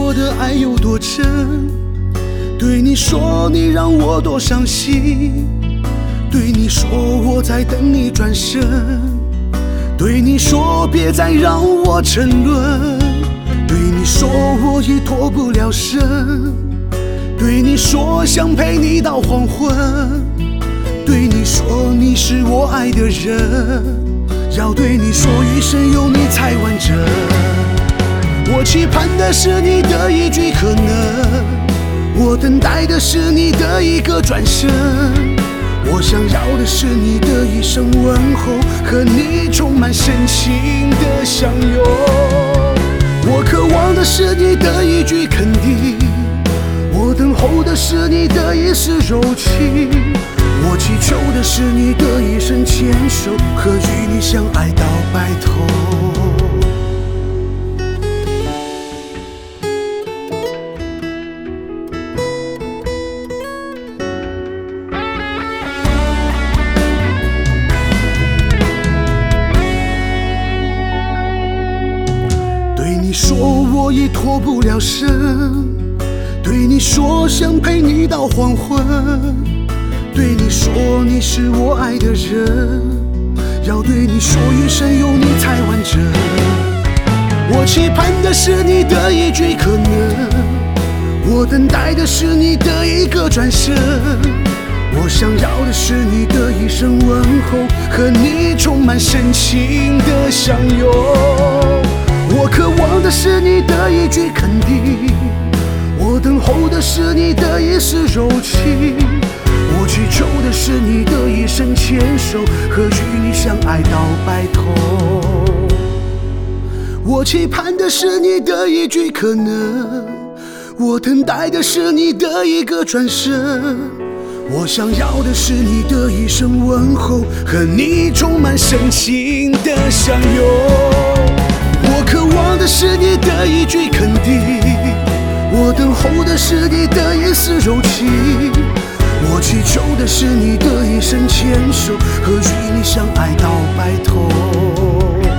我的爱有多真，对你说你让我多伤心，对你说我在等你转身，对你说别再让我沉沦，对你说我已脱不了身，对你说想陪你到黄昏，对你说你是我爱的人，要对你说余生有你才完整。我期盼的是你的一句可能，我等待的是你的一个转身，我想要的是你的一声问候，和你充满深情的相拥。我渴望的是你的一句肯定，我等候的是你的一丝柔情，我祈求的是你的一声牵手，和与你相爱到白头。对你说我已脱不了身，对你说想陪你到黄昏，对你说你是我爱的人，要对你说余生有你才完整。我期盼的是你的一句可能，我等待的是你的一个转身，我想要的是你的一声问候，和你充满深情的相拥。我渴望的是你的一句肯定，我等候的是你的一丝柔情，我祈求的是你的一声牵手，和与你相爱到白头。我期盼的是你的一句可能，我等待的是你的一个转身，我想要的是你的一声问候，和你充满深情的相拥。我渴望的是你的一句肯定，我等候的是你的一丝柔情，我祈求的是你的一声牵手，和与你相爱到白头。